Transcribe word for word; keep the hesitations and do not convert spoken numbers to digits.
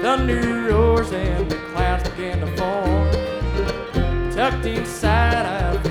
thunder roars and the clouds begin to form. Tucked inside, I've